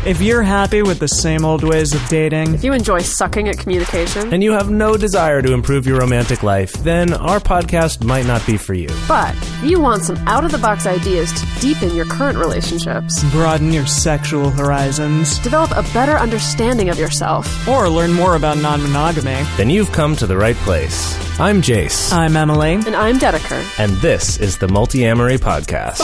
If you're happy with the same old ways of dating, If you enjoy sucking at communication, and you have no desire to improve your romantic life, then our podcast might not be for you. but if you want some out-of-the-box ideas to deepen your current relationships, broaden your sexual horizons, develop a better understanding of yourself, or learn more about non-monogamy, Then you've come to the right place. I'm Jace, I'm Emily. and I'm Dedeker. and this is the Multi-Amory Podcast.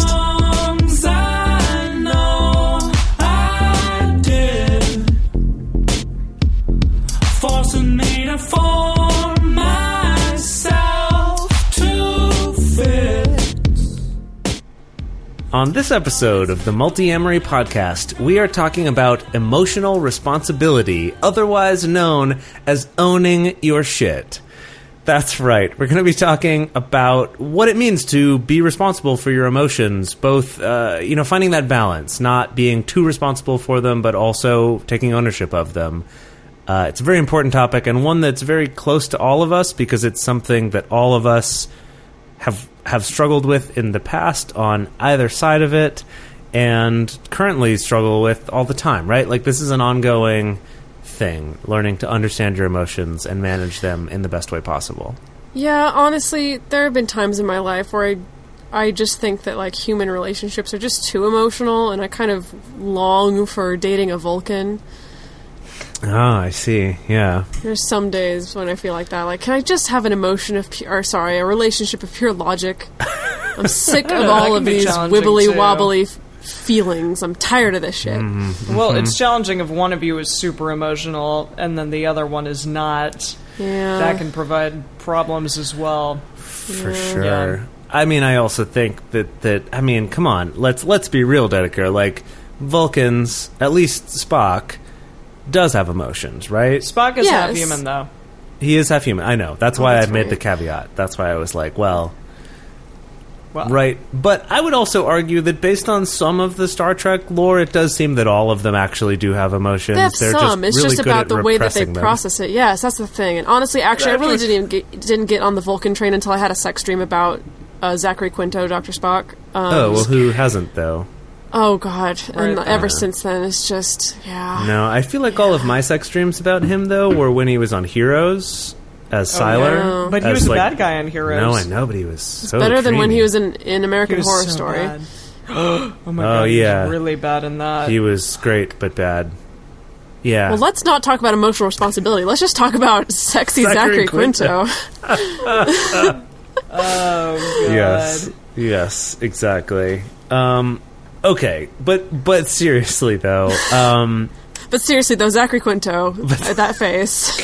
On this episode of the Multi-Amory Podcast, we are talking about emotional responsibility, otherwise known as owning your shit. That's right. We're going to be talking about what it means to be responsible for your emotions, both, finding that balance, not being too responsible for them, but also taking ownership of them. It's a very important topic, and one that's very close to all of us because it's something that all of us have struggled with in the past on either side of it, and currently struggle with all the time, right? Like, this is an ongoing thing, learning to understand your emotions and manage them in the best way possible. Yeah, honestly, there have been times in my life where I just think that, like, human relationships are just too emotional, and I kind of long for dating a Vulcan. Ah, I see. Yeah. There's some days when I feel like that. Like, can I just have a relationship of pure logic? I'm sick of all of these wibbly-wobbly feelings. I'm tired of this shit. Mm-hmm. Well, it's challenging if one of you is super emotional and then the other one is not. Yeah. That can provide problems as well. For sure. Yeah. I mean, I also think that come on, let's be real, Dedeker. Like, Vulcans, at least Spock, does have emotions, right? Spock is Yes. half human, though. He is half human. I know. That's why that's I made right. the caveat. That's why I was like, well, Well, right. But I would also argue that based on some of the Star Trek lore, it does seem that all of them actually do have emotions. They have They're some. It's really just good about at the way that they repressing them. process it. Yes, that's the thing. And honestly, actually, I really didn't get on the Vulcan train until I had a sex dream about Zachary Quinto, Dr. Spock. Oh, well, who hasn't, though? Oh, God. And Right. ever since then, it's just, yeah. No, I feel like all of my sex dreams about him, though, were when he was on Heroes as Sylar. yeah. But he as, was the like- bad guy on Heroes. No, I know, but he was so Better than when dreamy. he was in American He was Horror so Story. bad. Oh my god, yeah. he was really bad in that. He was great, but bad. Yeah. Well, let's not talk about emotional responsibility. Let's just talk about sexy Zachary Zachary Quinto. Oh god. Yes, exactly. Okay, but seriously though, But seriously, though, Zachary Quinto, that face.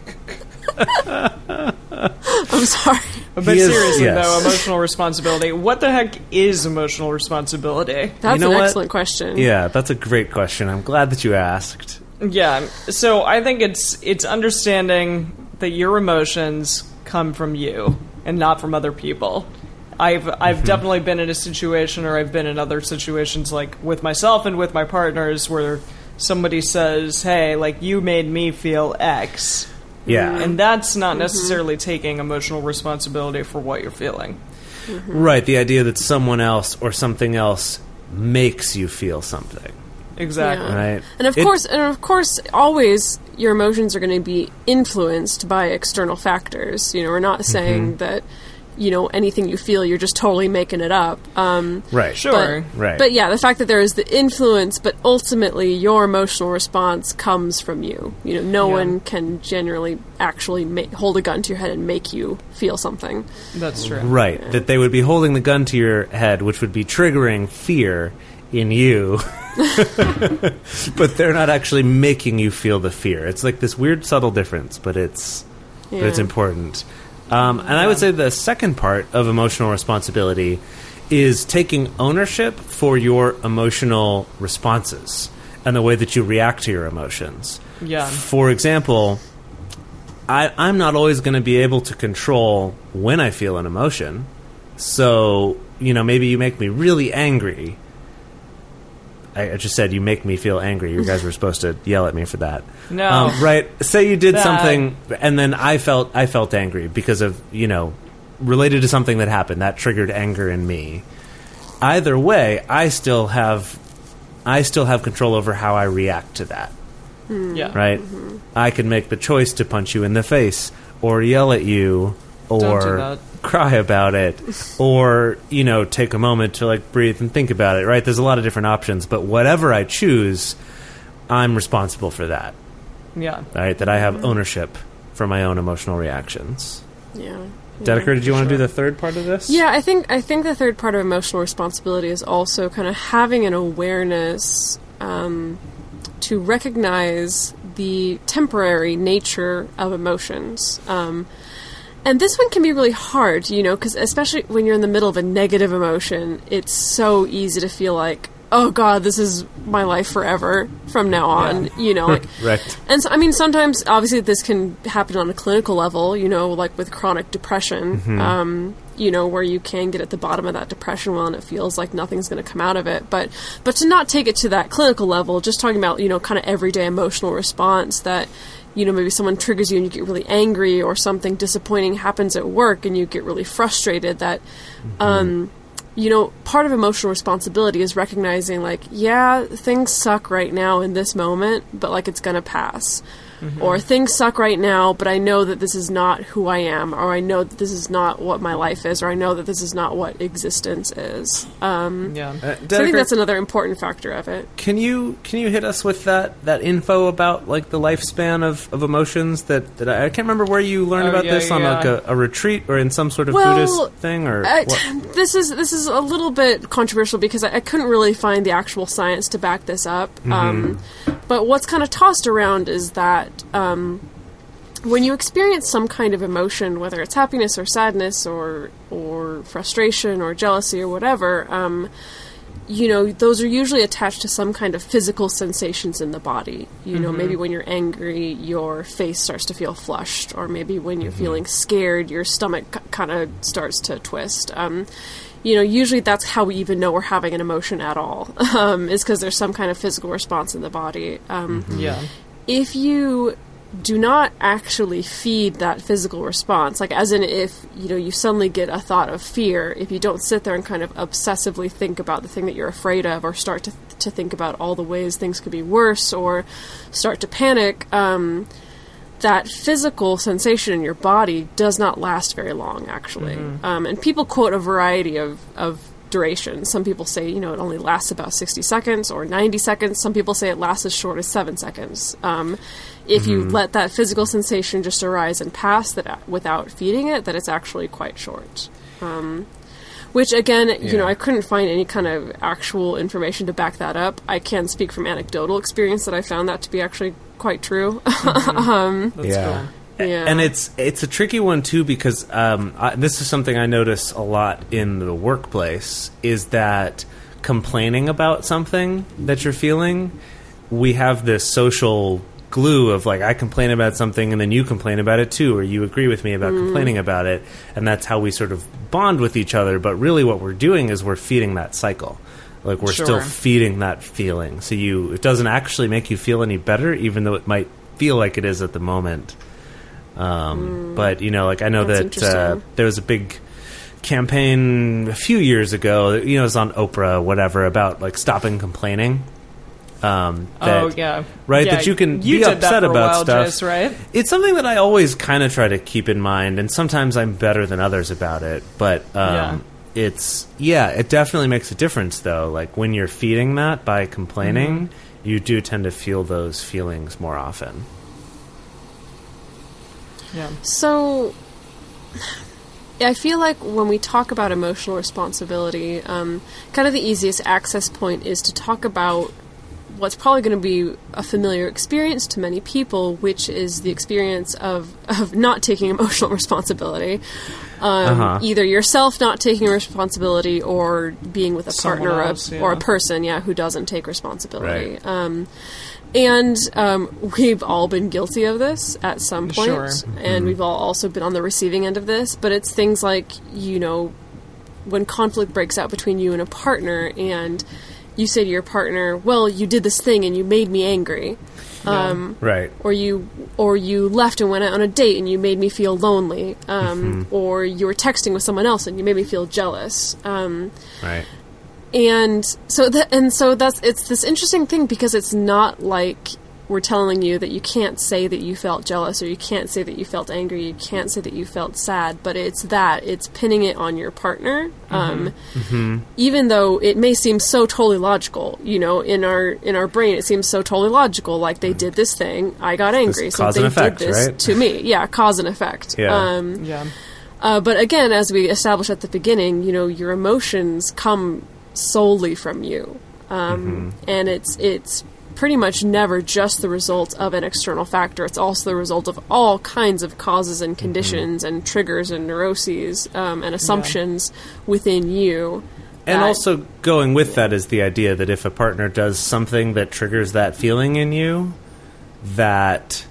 I'm sorry. But He is- seriously, yes. though, emotional responsibility. What the heck is emotional responsibility? That's know an what? excellent question. yeah, that's a great question. I'm glad that you asked. Yeah, so I think it's understanding that your emotions come from you and not from other people. I've definitely been in a situation, or I've been in other situations, like with myself and with my partners, where somebody says, "Hey, like, you made me feel X," Yeah, and that's not necessarily taking emotional responsibility for what you're feeling. right. The idea that someone else or something else makes you feel something, Exactly. Yeah. right? And of course, always your emotions are going to be influenced by external factors. You know, we're not saying that, you know, anything you feel, you're just totally making it up. Right. Sure. Right. But yeah, the fact that there is the influence, but ultimately your emotional response comes from you. You know, no one can generally actually hold a gun to your head and make you feel something. That's true. Right. That they would be holding the gun to your head, which would be triggering fear in you. But they're not actually making you feel the fear. It's like this weird subtle difference, but it's important. And I would say the second part of emotional responsibility is taking ownership for your emotional responses and the way that you react to your emotions. Yeah. For example, I'm not always going to be able to control when I feel an emotion. So, you know, maybe you make me really angry. I just said you make me feel angry. You guys were supposed to yell at me for that. No. Right. Say you did Bad. something, and then I felt angry because of, you know, related to something that happened. That triggered anger in me. Either way, I still have I still have control over how I react to that. Yeah. Right? Mm-hmm. I can make the choice to punch you in the face, or yell at you, or cry about it, or, take a moment to, breathe and think about it, right? There's a lot of different options, but whatever I choose, I'm responsible for that. Yeah. Right? That I have ownership for my own emotional reactions. Yeah. Dedeker, did you want to do the third part of this? Yeah, I think the third part of emotional responsibility is also kind of having an awareness to recognize the temporary nature of emotions. And this one can be really hard, because especially when you're in the middle of a negative emotion, it's so easy to feel like, oh God, this is my life forever from now on, Right. And so, sometimes, obviously, this can happen on a clinical level, like with chronic depression, where you can get at the bottom of that depression well and it feels like nothing's going to come out of it. But to not take it to that clinical level, just talking about, kind of everyday emotional response that, maybe someone triggers you and you get really angry, or something disappointing happens at work and you get really frustrated, that, part of emotional responsibility is recognizing, things suck right now in this moment, but, it's going to pass. Mm-hmm. Or things suck right now, but I know that this is not who I am, or I know that this is not what my life is, or I know that this is not what existence is. So I think that's another important factor of it. Can you hit us with that info about the lifespan of emotions that I can't remember where you learned about this on a retreat or in some sort of Buddhist thing, or what? This is a little bit controversial because I couldn't really find the actual science to back this up. But what's kind of tossed around is that when you experience some kind of emotion, whether it's happiness or sadness or frustration or jealousy or whatever, those are usually attached to some kind of physical sensations in the body. Maybe when you're angry, your face starts to feel flushed, or maybe when you're feeling scared, your stomach kind of starts to twist. Usually that's how we even know we're having an emotion at all, is because there's some kind of physical response in the body. If you do not actually feed that physical response, as in if, you suddenly get a thought of fear, if you don't sit there and kind of obsessively think about the thing that you're afraid of, or start to think about all the ways things could be worse, or start to panic, that physical sensation in your body does not last very long, actually. And people quote a variety of duration. Some people say, it only lasts about 60 seconds or 90 seconds. Some people say it lasts as short as 7 seconds. If you let that physical sensation just arise and pass that without feeding it, that it's actually quite short. Which, again, I couldn't find any kind of actual information to back that up. I can speak from anecdotal experience that I found that to be actually quite true. That's cool. Yeah. And it's a tricky one, too, because this is something I notice a lot in the workplace, is that complaining about something that you're feeling, we have this social glue of I complain about something and then you complain about it too, or you agree with me about complaining about it, and that's how we sort of bond with each other. But really what we're doing is we're feeding that cycle. We're still feeding that feeling. So it doesn't actually make you feel any better, even though it might feel like it is at the moment. But, I know that there was a big campaign a few years ago, it was on Oprah, whatever, about stopping complaining. Right? Yeah, that you can be upset about stuff. Jess, right? It's something that I always kind of try to keep in mind, and sometimes I'm better than others about it. But it definitely makes a difference, though. When you're feeding that by complaining, you do tend to feel those feelings more often. Yeah. So I feel like when we talk about emotional responsibility, kind of the easiest access point is to talk about what's probably going to be a familiar experience to many people, which is the experience of not taking emotional responsibility. Either yourself not taking responsibility, or being with a partner or a person, who doesn't take responsibility. Right. And we've all been guilty of this at some point, Sure. And we've all also been on the receiving end of this. But it's things like, when conflict breaks out between you and a partner, and you say to your partner, well, you did this thing and you made me angry. Right. Or you left and went out on a date and you made me feel lonely. Or you were texting with someone else and you made me feel jealous. Right. And so it's this interesting thing, because it's not like we're telling you that you can't say that you felt jealous, or you can't say that you felt angry, you can't say that you felt sad, but it's pinning it on your partner. Even though it may seem so totally logical, in our brain, it seems so totally logical. Like, they did this thing, I got angry, so they did this to me. Yeah, cause and effect. Yeah. But again, as we established at the beginning, your emotions come solely from you, and it's pretty much never just the result of an external factor. It's also the result of all kinds of causes and conditions and triggers and neuroses and assumptions within you. And also going with that is the idea that if a partner does something that triggers that feeling in you, that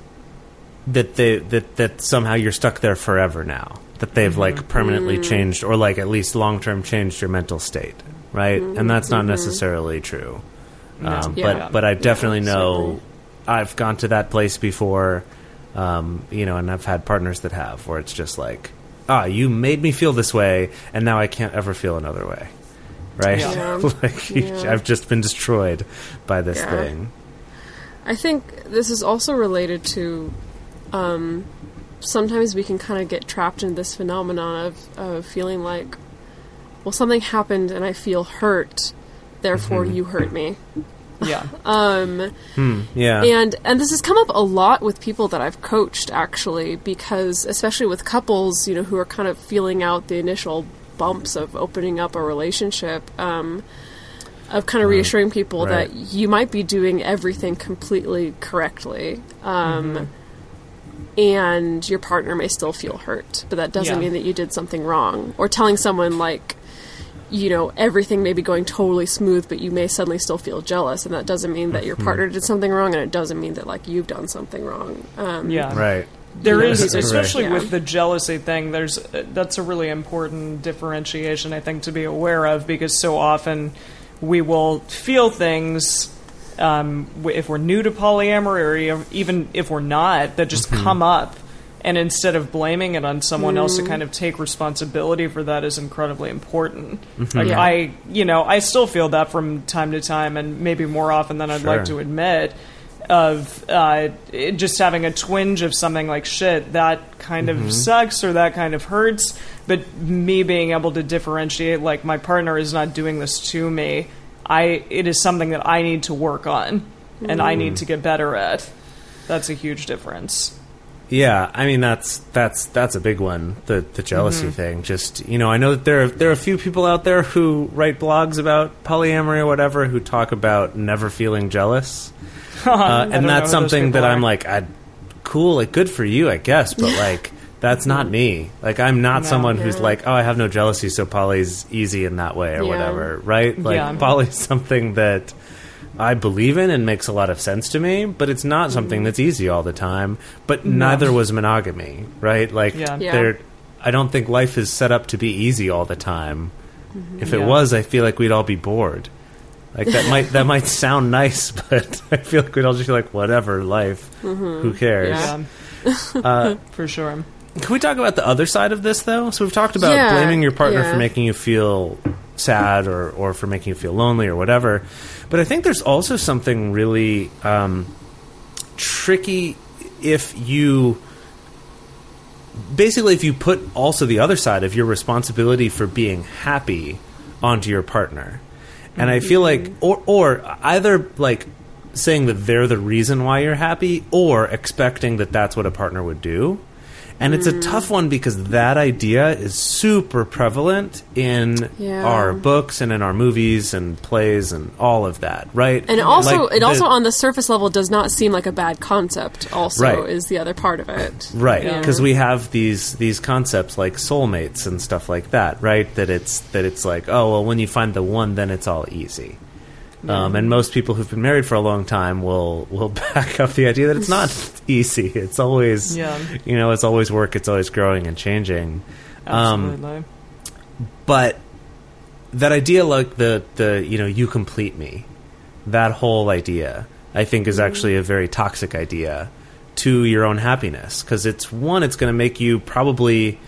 somehow you're stuck there forever now. That they've like permanently changed, or like at least long-term changed your mental state, right? And that's not necessarily true. But I definitely know I've gone to that place before, and I've had partners that have, where it's just like, you made me feel this way, and now I can't ever feel another way, right? Yeah. I've just been destroyed by this thing. I think this is also related to, sometimes we can kind of get trapped in this phenomenon of feeling like, well, something happened and I feel hurt, therefore you hurt me. Yeah. Yeah. And this has come up a lot with people that I've coached, actually, because especially with couples, who are kind of feeling out the initial bumps of opening up a relationship, of kind of reassuring people that you might be doing everything completely correctly, and your partner may still feel hurt, but that doesn't mean that you did something wrong. Or telling someone, like, everything may be going totally smooth, but you may suddenly still feel jealous, and that doesn't mean that your partner did something wrong, and it doesn't mean that, like, you've done something wrong. Right. There is, especially with the jealousy thing, that's a really important differentiation, I think, to be aware of, because so often we will feel things, if we're new to polyamory, or even if we're not, that just come up. And instead of blaming it on someone else, to kind of take responsibility for that is incredibly important. Like I still feel that from time to time, and maybe more often than I'd like to admit, of just having a twinge of something like, shit, that kind of sucks, or that kind of hurts. But me being able to differentiate, like, my partner is not doing this to me. It is something that I need to work on, and I need to get better at. That's a huge difference. Yeah, I mean that's a big one. The jealousy thing. Just I know that there are a few people out there who write blogs about polyamory or whatever who talk about never feeling jealous, and that's something that I'm like, cool, like, good for you, I guess, but like that's not me. Like, I'm not someone who's like, I have no jealousy, so poly's easy in that way or whatever, right? Like poly's something that I believe in and makes a lot of sense to me, but it's not something that's easy all the time. But neither was monogamy, right? Like, I don't think life is set up to be easy all the time. If it was, I feel like we'd all be bored. Like, that might sound nice, but I feel like we'd all just be like, whatever, life. Who cares? Yeah. For sure. Can we talk about the other side of this, though? So we've talked about blaming your partner for making you feel sad or for making you feel lonely or whatever. But I think there's also something really tricky if you put also the other side of your responsibility for being happy onto your partner. And I feel like, or either like saying that they're the reason why you're happy, or expecting that that's what a partner would do. And it's a tough one because that idea is super prevalent in our books and in our movies and plays and all of that, right? And also, like also on the surface level does not seem like a bad concept. Also, is the other part of it, right? Because we have these concepts like soulmates and stuff like that, right? That it's like, oh well, when you find the one, then it's all easy. And most people who've been married for a long time will back up the idea that it's not easy. It's always, it's always work. It's always growing and changing. Absolutely. But that idea, like the you complete me, that whole idea, I think is actually a very toxic idea to your own happiness. Because it's going to make you probably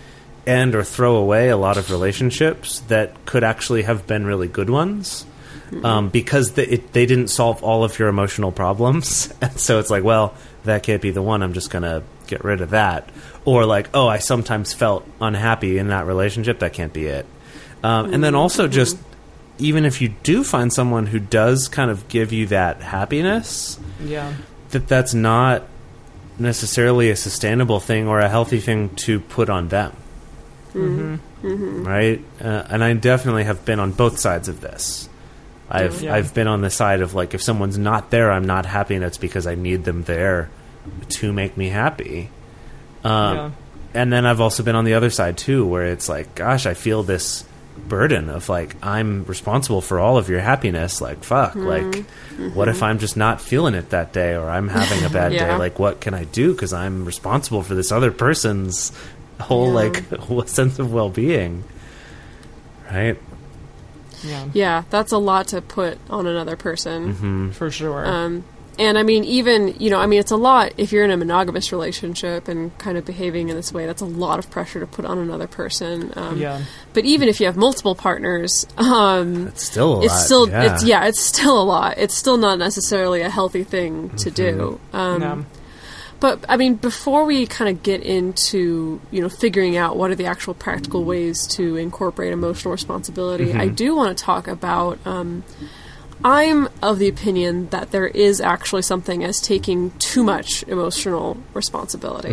end or throw away a lot of relationships that could actually have been really good ones. Because they didn't solve all of your emotional problems. And so it's like, well, that can't be the one. I'm just going to get rid of that. Or like, oh, I sometimes felt unhappy in that relationship. That can't be it. And then also just, even if you do find someone who does kind of give you that happiness, that's not necessarily a sustainable thing or a healthy thing to put on them. Right? And I definitely have been on both sides of this. I've been on the side of like, if someone's not there, I'm not happy, and it's because I need them there to make me happy. And then I've also been on the other side too, where it's like, gosh, I feel this burden of like, I'm responsible for all of your happiness. Like, fuck, like, what if I'm just not feeling it that day, or I'm having a bad day? Like, what can I do? Because I'm responsible for this other person's whole like sense of well-being, right? Yeah, that's a lot to put on another person. For sure. And I mean, even, it's a lot if you're in a monogamous relationship and kind of behaving in this way. That's a lot of pressure to put on another person. But even if you have multiple partners, it's still a lot. It's still a lot. It's still not necessarily a healthy thing to do. But, I mean, before we kind of get into, figuring out what are the actual practical ways to incorporate emotional responsibility, I do want to talk about, I'm of the opinion that there is actually something as taking too much emotional responsibility.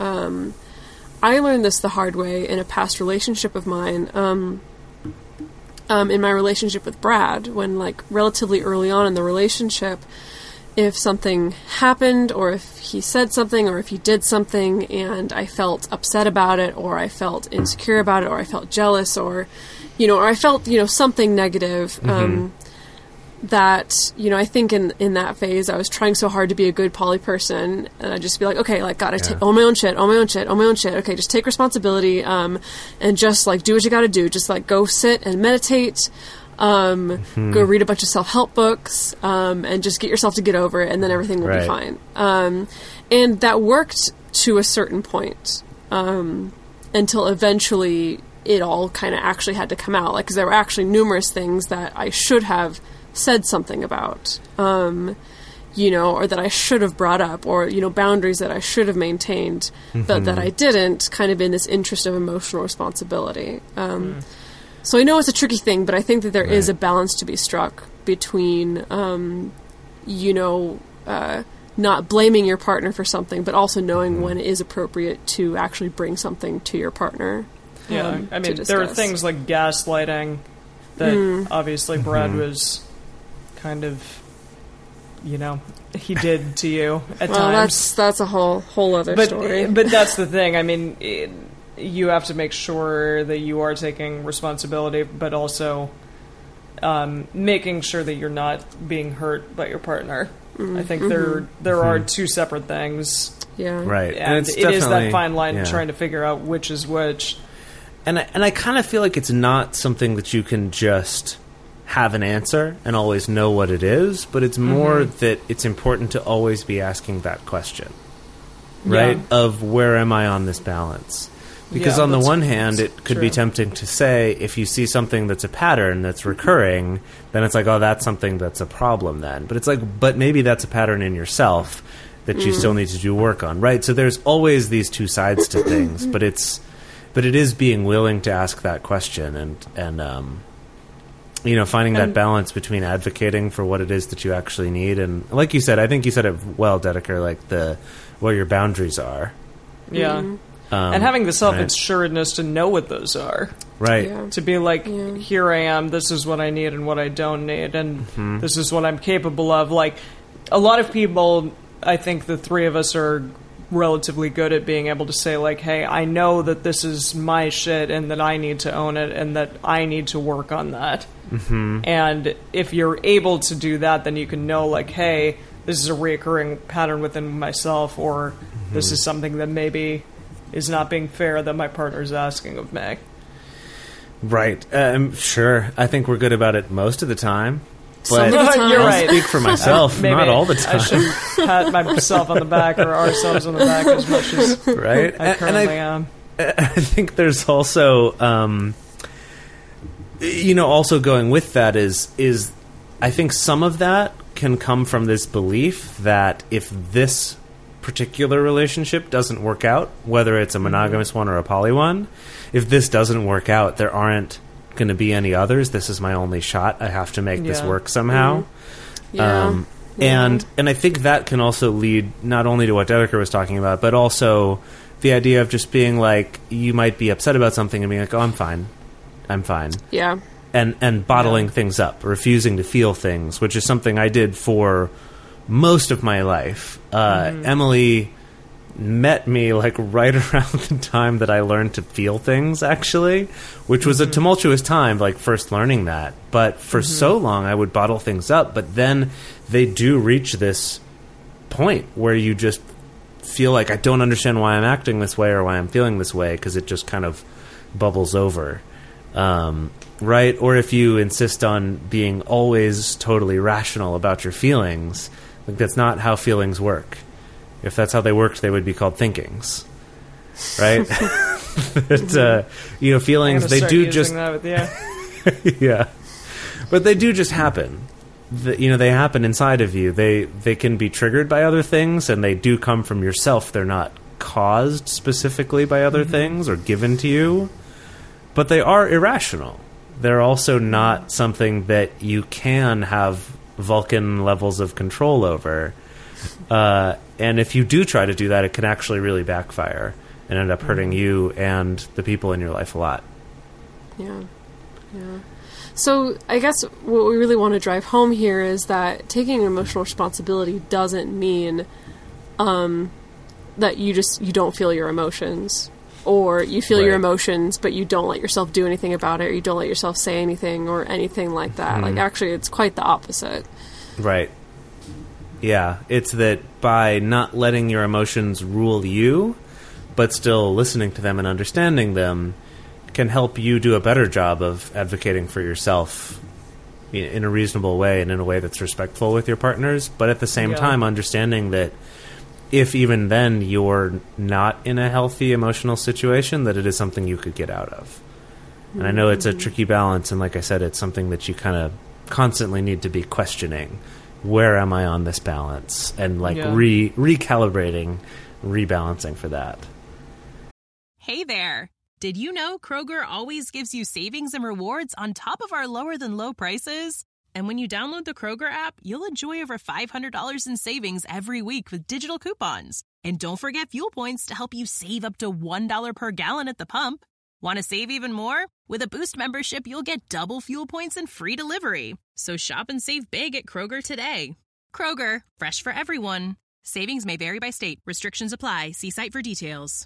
I learned this the hard way in a past relationship of mine, in my relationship with Brad, when, like, relatively early on in the relationship, if something happened, or if he said something, or if he did something, and I felt upset about it, or I felt insecure about it, or I felt jealous, or I felt, something negative, that, I think in that phase, I was trying so hard to be a good poly person, and I'd just be like, okay, like, gotta take own my own shit. Okay, just take responsibility, and just, like, do what you gotta do. Just, like, go sit and meditate, go read a bunch of self-help books, and just get yourself to get over it, and then everything will be fine. And that worked to a certain point, until eventually it all kind of actually had to come out. Like, 'cause there were actually numerous things that I should have said something about, or that I should have brought up, or, boundaries that I should have maintained, but that I didn't, kind of in this interest of emotional responsibility. So I know it's a tricky thing, but I think that there is a balance to be struck between, not blaming your partner for something, but also knowing when it is appropriate to actually bring something to your partner. I mean, there are things like gaslighting that obviously Brad was kind of, he did to you at times. That's a whole other story. But that's the thing. I mean, you have to make sure that you are taking responsibility, but also making sure that you're not being hurt by your partner. I think there are two separate things. Yeah. Right. And it is that fine line trying to figure out which is which. And I kind of feel like it's not something that you can just have an answer and always know what it is, but it's more that it's important to always be asking that question, right? Of where am I on this balance? Because on the one hand, it could be tempting to say, if you see something that's a pattern that's recurring, then it's like, oh, that's something that's a problem then. But it's like, but maybe that's a pattern in yourself that you still need to do work on, right? So there's always these two sides to things, but it is being willing to ask that question and finding that balance between advocating for what it is that you actually need. And like you said, I think you said it well, Dedeker, like where your boundaries are. Yeah. And having the self-assuredness to know what those are. Right. Yeah. To be like, here I am, this is what I need and what I don't need, and this is what I'm capable of. Like, a lot of people, I think the three of us are relatively good at being able to say, like, hey, I know that this is my shit and that I need to own it and that I need to work on that. And if you're able to do that, then you can know, like, hey, this is a reoccurring pattern within myself, or this is something that maybe is not being fair that my partner's asking of me. Right. Sure. I think we're good about it most of the time. But you're right. I'll speak for myself, not all the time. I shouldn't pat myself on the back or ourselves on the back as much as right? I currently am. I think there's also, also going with that is I think some of that can come from this belief that if this particular relationship doesn't work out, whether it's a monogamous one or a poly one, if this doesn't work out, there aren't going to be any others. This is my only shot. I have to make this work somehow. Yeah. And I think that can also lead not only to what Dedeker was talking about, but also the idea of just being like, you might be upset about something and being like, oh, I'm fine. Yeah. And bottling things up, refusing to feel things, which is something I did for most of my life. Emily met me like right around the time that I learned to feel things, actually, which was a tumultuous time, like first learning that. But for so long, I would bottle things up. But then they do reach this point where you just feel like I don't understand why I'm acting this way or why I'm feeling this way, because it just kind of bubbles over. Right? Or if you insist on being always totally rational about your feelings, like that's not how feelings work. If that's how they worked, they would be called thinkings, right? Feelings, they do just yeah, but they do just happen. They happen inside of you. They can be triggered by other things, and they do come from yourself. They're not caused specifically by other things or given to you, but they are irrational. They're also not something that you can have Vulcan levels of control over. And if you do try to do that, it can actually really backfire and end up hurting you and the people in your life a lot. Yeah. So I guess what we really want to drive home here is that taking emotional responsibility doesn't mean that you don't feel your emotions, or you feel your emotions but you don't let yourself do anything about it, or you don't let yourself say anything or anything like that. Like, actually, it's quite the opposite. Right. Yeah, it's that by not letting your emotions rule you, but still listening to them and understanding them, can help you do a better job of advocating for yourself in a reasonable way and in a way that's respectful with your partners, but at the same time understanding that if even then you're not in a healthy emotional situation, that it is something you could get out of. And I know it's a tricky balance, and like I said, it's something that you kind of constantly need to be questioning. Where am I on this balance? And recalibrating, rebalancing for that. Hey there. Did you know Kroger always gives you savings and rewards on top of our lower than low prices? And when you download the Kroger app, you'll enjoy over $500 in savings every week with digital coupons. And don't forget fuel points to help you save up to $1 per gallon at the pump. Want to save even more? With a Boost membership, you'll get double fuel points and free delivery. So shop and save big at Kroger today. Kroger, fresh for everyone. Savings may vary by state. Restrictions apply. See site for details.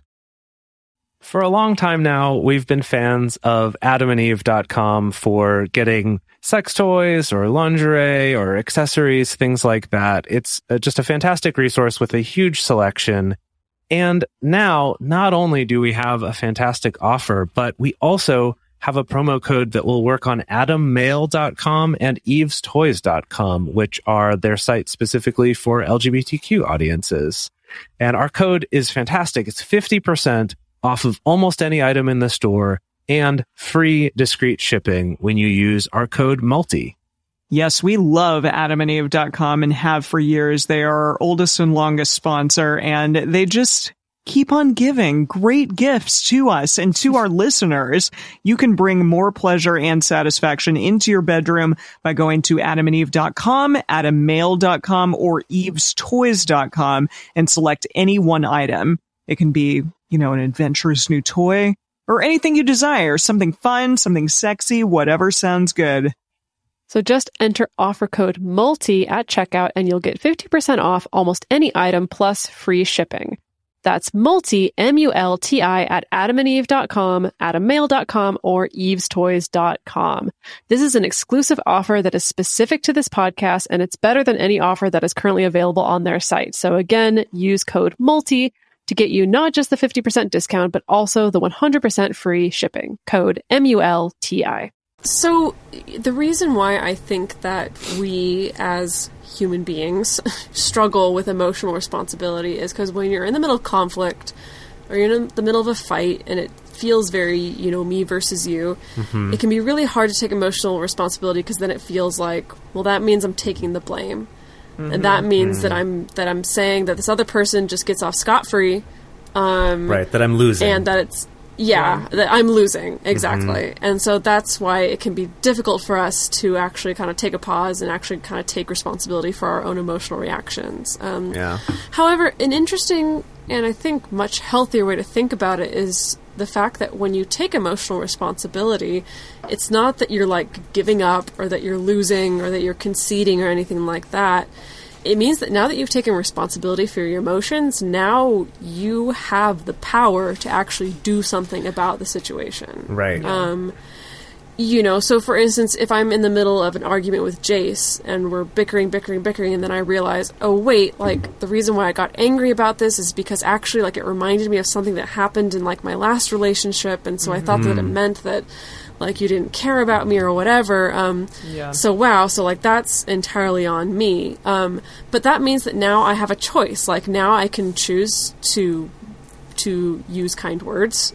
For a long time now, we've been fans of AdamandEve.com for getting sex toys or lingerie or accessories, things like that. It's just a fantastic resource with a huge selection. And now, not only do we have a fantastic offer, but we also have a promo code that will work on AdamMail.com and EvesToys.com, which are their sites specifically for LGBTQ audiences. And our code is fantastic. It's 50% off of almost any item in the store and free discreet shipping when you use our code MULTI. Yes, we love AdamandEve.com and have for years. They are our oldest and longest sponsor, and they just keep on giving great gifts to us and to our listeners. You can bring more pleasure and satisfaction into your bedroom by going to AdamandEve.com, AdamMail.com, or EvesToys.com and select any one item. It can be, an adventurous new toy or anything you desire, something fun, something sexy, whatever sounds good. So just enter offer code MULTI at checkout and you'll get 50% off almost any item plus free shipping. That's MULTI, M-U-L-T-I, at AdamandEve.com, AdamMail.com, or EvesToys.com. This is an exclusive offer that is specific to this podcast, and it's better than any offer that is currently available on their site. So again, use code MULTI to get you not just the 50% discount, but also the 100% free shipping. Code MULTI. So the reason why I think that we as human beings struggle with emotional responsibility is because when you're in the middle of conflict, or you're in the middle of a fight and it feels very, you know, me versus you, it can be really hard to take emotional responsibility, because then it feels like, well, that means I'm taking the blame. And that means that I'm saying that this other person just gets off scot-free. Right, that I'm losing. And that it's, that I'm losing, exactly. And so that's why it can be difficult for us to actually kind of take a pause and actually kind of take responsibility for our own emotional reactions. However, an interesting and I think much healthier way to think about it is the fact that when you take emotional responsibility, it's not that you're like giving up or that you're losing or that you're conceding or anything like that. It means that now that you've taken responsibility for your emotions, now you have the power to actually do something about the situation. Right. You know, so for instance, if I'm in the middle of an argument with Jace and we're bickering, and then I realize, oh wait, like the reason why I got angry about this is because actually like it reminded me of something that happened in like my last relationship, and so I thought that it meant that like you didn't care about me or whatever. So wow, so like that's entirely on me. But that means that now I have a choice. Like now I can choose to use kind words.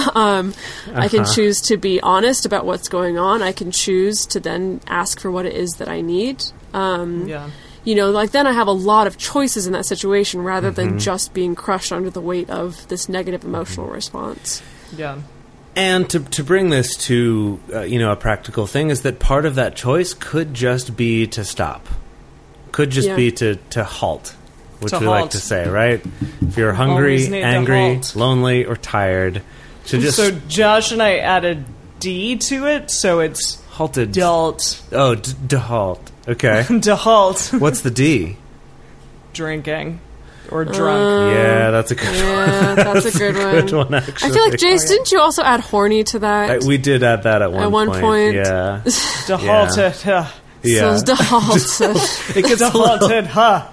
I can choose to be honest about what's going on. I can choose to then ask for what it is that I need. You know, like then I have a lot of choices in that situation rather than just being crushed under the weight of this negative emotional response. Yeah. And to bring this to, you know, a practical thing is that part of that choice could just be to stop. Could just be to halt. Which we like to say, right? If you're hungry, angry, lonely, or tired, So Josh and I added D to it, so it's halted. Halt. Oh, halt. Okay. Halt. What's the D? Drinking. Or drunk. Yeah, that's a good one. Yeah, that's a good one. Actually. I feel like, Jace, didn't you also add horny to that? We did add that at one point. Yeah. Halted. Yeah. So halted. It gets halted, huh?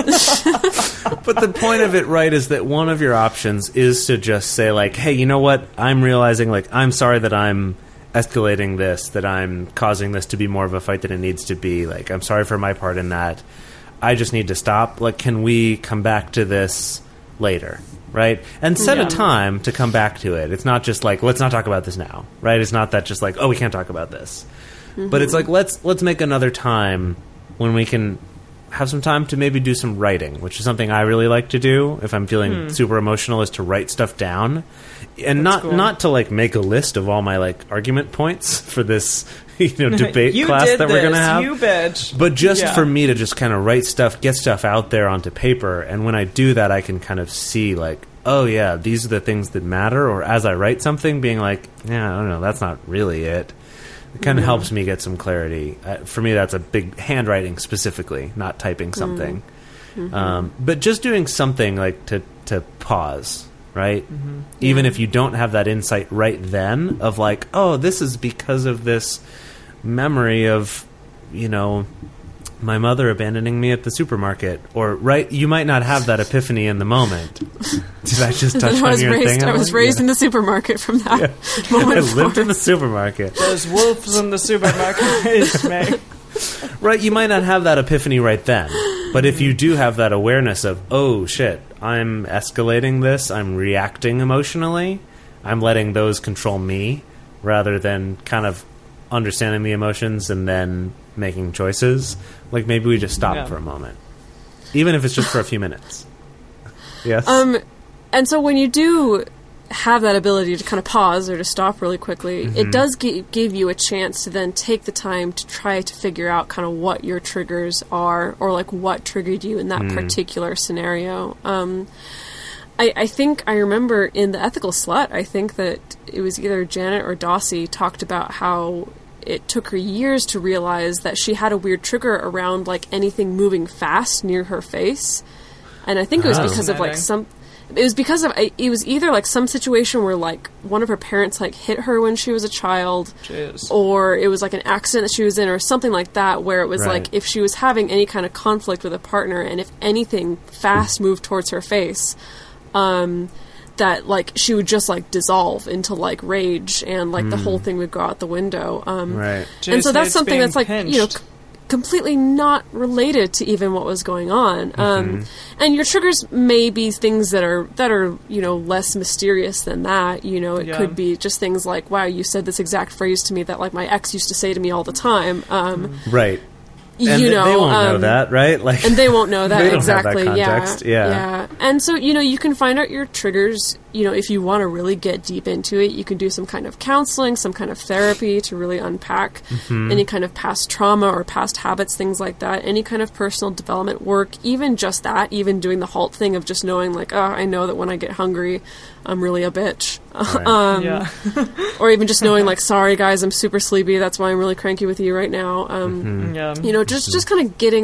But the point of it, right, is that one of your options is to just say, like, hey, you know what? I'm realizing, like, I'm sorry that I'm escalating this, that I'm causing this to be more of a fight than it needs to be. Like, I'm sorry for my part in that. I just need to stop. Like, can we come back to this later? Right? And set a time to come back to it. It's not just like, let's not talk about this now. Right? It's not that just like, oh, we can't talk about this. But it's like, let's make another time when we can have some time to maybe do some writing, which is something I really like to do if I'm feeling super emotional, is to write stuff down. And not to like make a list of all my like argument points for this, you know, debate class that we're going to have. You bitch. But just for me to just kind of write stuff, get stuff out there onto paper, and when I do that, I can kind of see like, oh yeah, these are the things that matter, or as I write something, being like, yeah, I don't know, that's not really it. It kind of helps me get some clarity. For me, that's a big handwriting specifically, not typing something. But just doing something like to pause, right? Even if you don't have that insight right then of like, oh, this is because of this memory of, you know, my mother abandoning me at the supermarket. Or, right, you might not have that epiphany in the moment. Did I just touch on your thing? I was raised in the supermarket from that moment I lived in the supermarket. There's wolves in the supermarket. Me. Right, you might not have that epiphany right then. But if you do have that awareness of, oh, shit, I'm escalating this, I'm reacting emotionally, I'm letting those control me, rather than kind of understanding the emotions and then making choices, like maybe we just stop for a moment, even if it's just for a few minutes. Yes. And so when you do have that ability to kind of pause or to stop really quickly, it does give you a chance to then take the time to try to figure out kind of what your triggers are, or like what triggered you in that particular scenario. I think I remember in The Ethical Slut, I think that it was either Janet or Dossie talked about how it took her years to realize that she had a weird trigger around like anything moving fast near her face. And I think it was because of like it was either like some situation where like one of her parents like hit her when she was a child, or it was like an accident that she was in or something like that, where it was like if she was having any kind of conflict with a partner and if anything fast moved towards her face, that like she would just like dissolve into like rage and like the whole thing would go out the window. And so that's something that's like pinched. You know, completely not related to even what was going on. And your triggers may be things that are less mysterious than that. It could be just things like, wow, you said this exact phrase to me that like my ex used to say to me all the time. Right. And they won't know that, right? Like, and they won't know that they don't exactly. have that context. Yeah. And so, you can find out your triggers, if you want to really get deep into it. You can do some kind of counseling, some kind of therapy to really unpack any kind of past trauma or past habits, things like that. Any kind of personal development work, even just that, even doing the HALT thing of just knowing like, oh, I know that when I get hungry, I'm really a bitch. Right. Or even just knowing like, sorry guys, I'm super sleepy. That's why I'm really cranky with you right now. Just kind of getting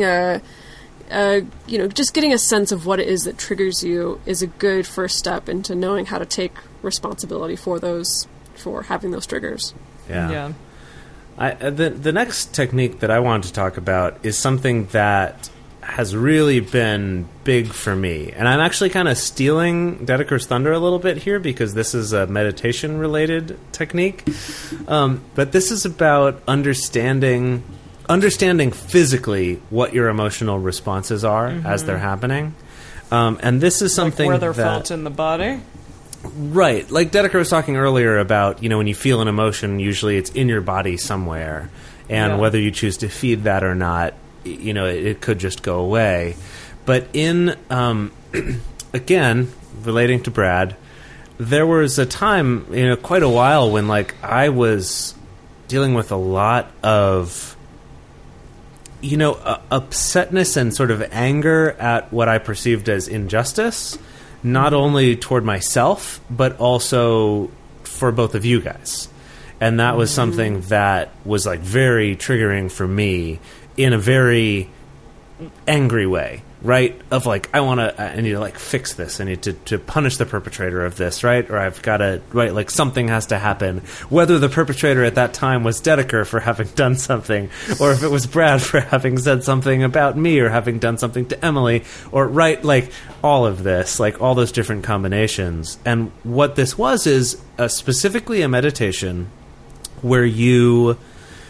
just getting a sense of what it is that triggers you is a good first step into knowing how to take responsibility for having those triggers. Yeah. The next technique that I want to talk about is something that has really been big for me. And I'm actually kind of stealing Dedeker's thunder a little bit here because this is a meditation-related technique. But this is about understanding physically what your emotional responses are as they're happening. And this is something like where they're felt in the body? Right. Like Dedeker was talking earlier about, when you feel an emotion, usually it's in your body somewhere. And whether you choose to feed that or not, it could just go away. But in, again, relating to Brad, there was a time, quite a while when, like, I was dealing with a lot of, upsetness and sort of anger at what I perceived as injustice, not only toward myself, but also for both of you guys. And that was something that was, like, very triggering for me in a very angry way, right? Of like, I need to like fix this. I need to punish the perpetrator of this, right? Or I've got to, right? Like something has to happen. Whether the perpetrator at that time was Dedeker for having done something, or if it was Brad for having said something about me or having done something to Emily, or right, like all of this, like all those different combinations. And what this was is specifically a meditation where you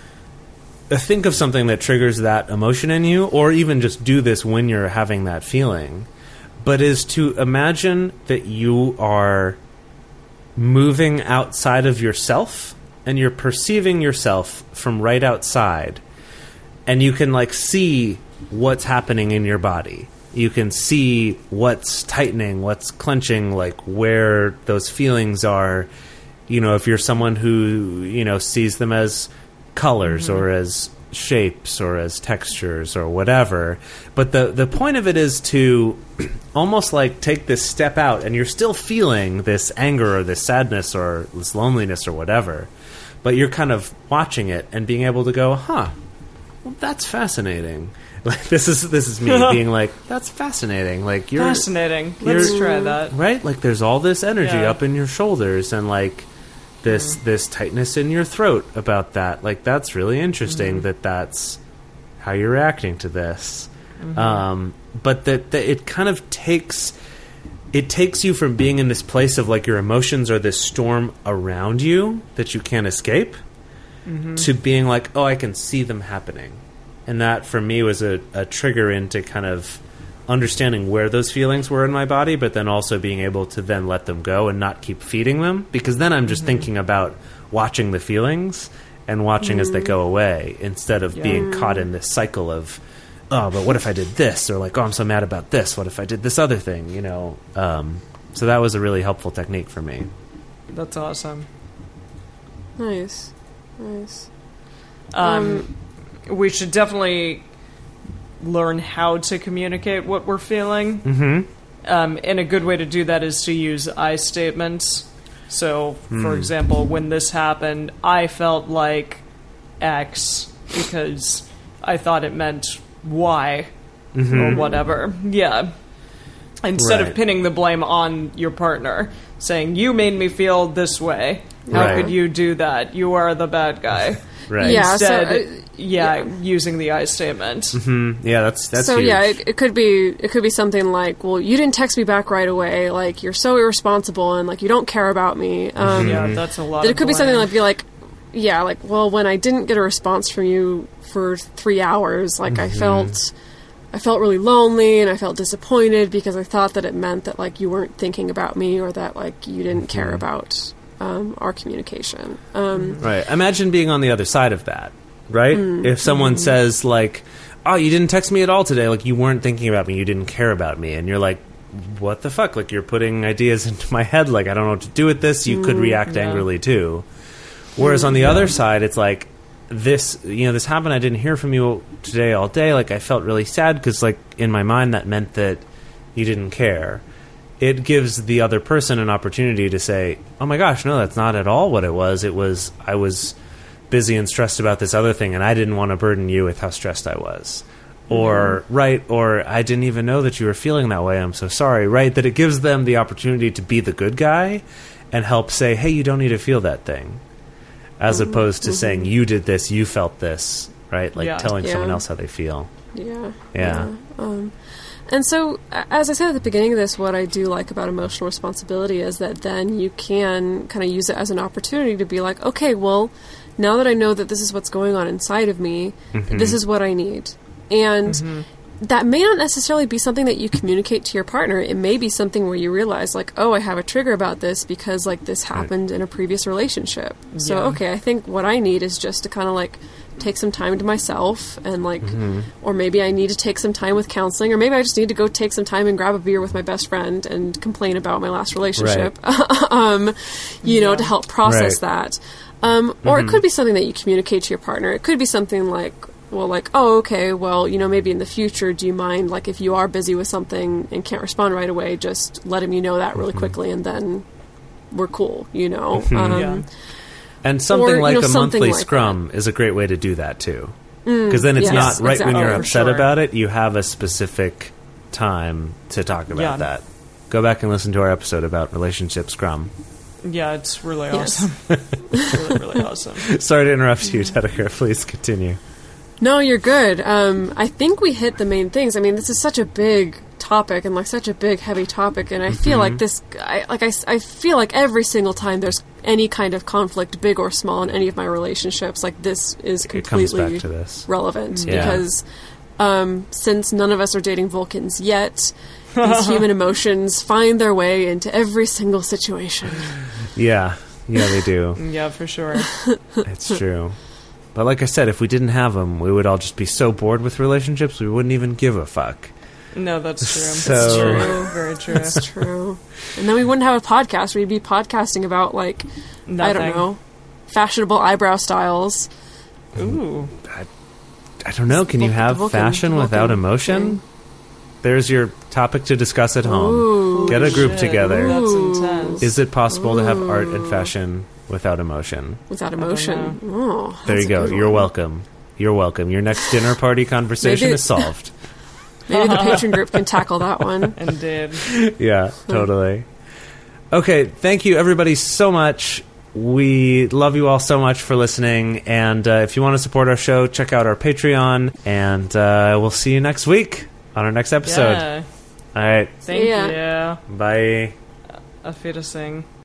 think of something that triggers that emotion in you, or even just do this when you're having that feeling, but is to imagine that you are moving outside of yourself and you're perceiving yourself from right outside, and you can like see what's happening in your body. You can see what's tightening, what's clenching, like where those feelings are. If you're someone who, sees them as colors or as shapes or as textures or whatever. But the point of it is to almost like take this step out, and you're still feeling this anger or this sadness or this loneliness or whatever, but you're kind of watching it and being able to go, well, that's fascinating. Like this is me being like, that's fascinating. Like you're fascinating. Let's try that. Right? Like there's all this energy up in your shoulders and like this tightness in your throat about that. Like that's really interesting that's how you're reacting to this. But that it kind of takes you from being in this place of like your emotions are this storm around you that you can't escape to being like, oh, I can see them happening. And that for me was a trigger into kind of understanding where those feelings were in my body, but then also being able to then let them go and not keep feeding them, because then I'm just thinking about watching the feelings and watching as they go away instead of being caught in this cycle of, oh, but what if I did this? Or like, oh, I'm so mad about this. What if I did this other thing? So that was a really helpful technique for me. That's awesome. Nice. We should definitely learn how to communicate what we're feeling. And a good way to do that is to use I statements. So, for example, when this happened, I felt like X because I thought it meant Y or whatever. Yeah. Instead of pinning the blame on your partner, saying, you made me feel this way. How could you do that? You are the bad guy. Right. Yeah, Instead, using the I statement. Yeah, that's so huge. yeah, it could be something like, well, you didn't text me back right away, like you're so irresponsible and like you don't care about me. Yeah, that's a lot. It could be something like, yeah, like, well, when I didn't get a response from you for 3 hours, like, I felt really lonely, and I felt disappointed because I thought that it meant that, like, you weren't thinking about me, or that, like, you didn't care about our communication. Right. Imagine being on the other side of that, right? If someone says, like, oh, you didn't text me at all today, like, you weren't thinking about me, you didn't care about me, and you're like, what the fuck? Like, you're putting ideas into my head, like, I don't know what to do with this. You could react angrily, too. Whereas on the other side, it's like, this happened, I didn't hear from you today all day, like, I felt really sad, because, like, in my mind, that meant that you didn't care. It gives the other person an opportunity to say, oh my gosh, no, that's not at all what it was. I was busy and stressed about this other thing, and I didn't want to burden you with how stressed I was. Or, or I didn't even know that you were feeling that way, I'm so sorry, right? That it gives them the opportunity to be the good guy and help say, hey, you don't need to feel that thing. As opposed to saying, you did this, you felt this, right? Like telling someone else how they feel. Yeah. And so, as I said at the beginning of this, what I do like about emotional responsibility is that then you can kind of use it as an opportunity to be like, okay, well, now that I know that this is what's going on inside of me, this is what I need. And that may not necessarily be something that you communicate to your partner. It may be something where you realize, like, oh, I have a trigger about this because, like, this happened in a previous relationship. So, okay, I think what I need is just to kind of, like, take some time to myself and, like, or maybe I need to take some time with counseling, or maybe I just need to go take some time and grab a beer with my best friend and complain about my last relationship, you know, to help process that. Or it could be something that you communicate to your partner. It could be something like, well, like, oh, okay, well, you know, maybe in the future, do you mind, like, if you are busy with something and can't respond right away, just letting me know that really quickly, and then we're cool, you know? And something or, like you know, a something monthly like scrum is a great way to do that, too. Because then it's not right when you're upset about it, you have a specific time to talk about that. Go back and listen to our episode about relationship scrum. Yeah, it's really awesome. really, really awesome. Sorry to interrupt you, Dedeker. Please continue. No, you're good. I think we hit the main things. I mean, this is such a big topic and, like, such a big, heavy topic, and I feel like this, I feel like every single time there's any kind of conflict, big or small, in any of my relationships, like, this is completely relevant. Because since none of us are dating Vulcans yet, these human emotions find their way into every single situation. Yeah, they do. Yeah, for sure. It's true. But like I said, if we didn't have them, we would all just be so bored with relationships, we wouldn't even give a fuck. No, that's true. That's true. Very true. That's true. And then we wouldn't have a podcast. We'd be podcasting about, like, nothing. I don't know, fashionable eyebrow styles. Ooh. I don't know. Can you have fashion without emotion? There's your topic to discuss at home. Ooh, get a group together. That's intense. Is it possible to have art and fashion without emotion? Without emotion. Oh, there you go. You're welcome. You're welcome. Your next dinner party conversation is solved. Maybe the patron group can tackle that one. Indeed. Yeah, totally. Okay, thank you everybody so much. We love you all so much for listening. And if you want to support our show, check out our Patreon. And we'll see you next week on our next episode. Yeah. All right. Thank you. Bye. Auf Wiedersehen.